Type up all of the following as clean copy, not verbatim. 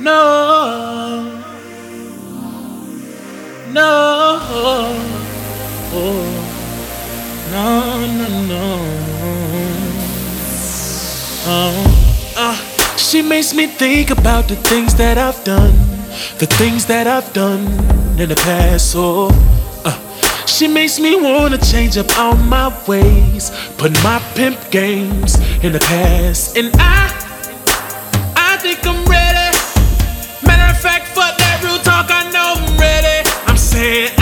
no, no, no, no, no. She makes me think about the things that I've done, the things that I've done in the past. She makes me wanna change up all my ways, put my pimp games in the past. And I think I'm ready. Matter of fact, fuck that real talk, I know I'm ready. I'm saying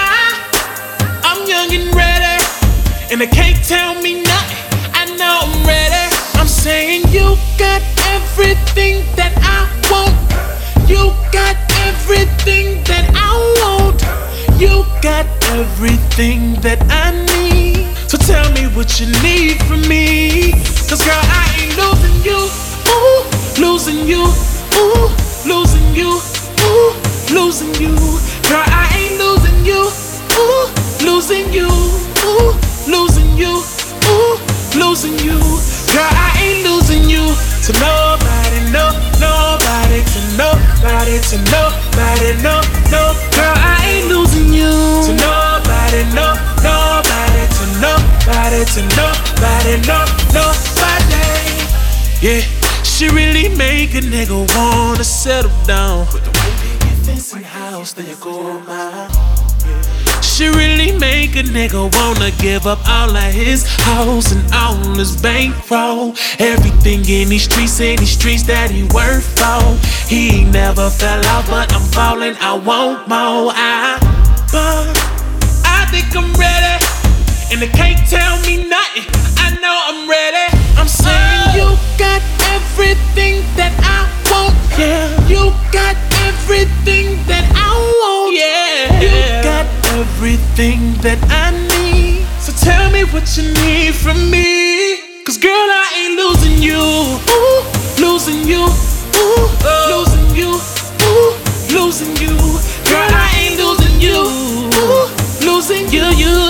I'm young and ready, and they can't tell me nothing, I know I'm ready. I'm saying you got everything that I want. You got everything that I want. You got everything that I need. So tell me what you need from me. Cause girl, I ain't losing you. Ooh, losing you. Ooh, losing you. Ooh, losing you. Girl, I ain't losing you. Ooh, losing you. Ooh, losing you. Ooh, losing you. Girl, I ain't losing you to nobody, no, nobody, to nobody, to nobody, no, no. Girl, I ain't losing you to nobody, no, nobody, to nobody, to nobody, no, nobody. Yeah, she really make a nigga wanna settle down. With the white picket fence and house, there you go, my. She really make a nigga wanna give up all of his house and all his bankroll. Everything in these streets that he worked for. He never fell off, but I'm falling, I want more. But I think I'm ready, and they can't tell me nothing, I know I'm ready. I'm saying you got everything that I want. Yeah, you got everything that I want. Yeah, you got everything that I need. So tell me what you need from me. Cause girl, I ain't losing you. Ooh, losing you. Ooh, losing you. Ooh, losing you. Girl, I ain't losing you. Ooh, losing you,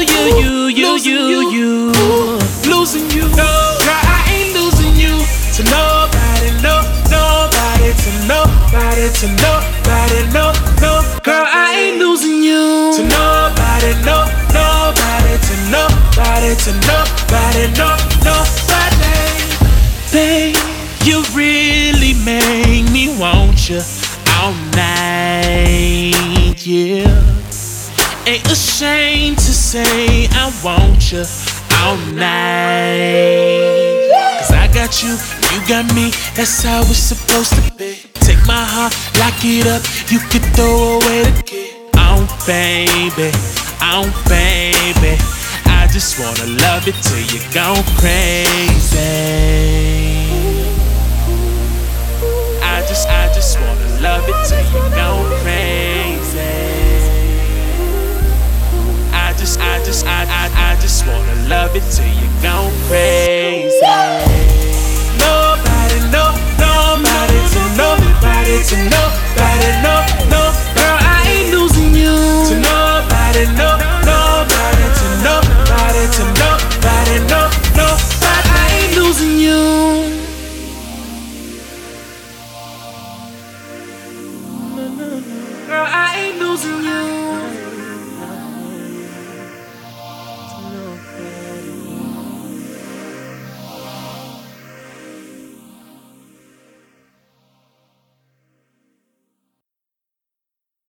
you. Losing you. Girl, I ain't losing you to nobody, no, nobody, to nobody, to nobody, no, no. Girl, I ain't losing you to nobody, no, nobody, to nobody, to nobody, no, nobody. Babe, you really make me want you all night, yeah. Ain't ashamed to say I want you all night. Cause I got you, you got me, that's how it's supposed to be. Take my heart, lock it up, you could throw away the key. Oh baby, I just wanna love it till you go crazy. I just wanna love it till you go crazy. I just wanna love it till you go crazy.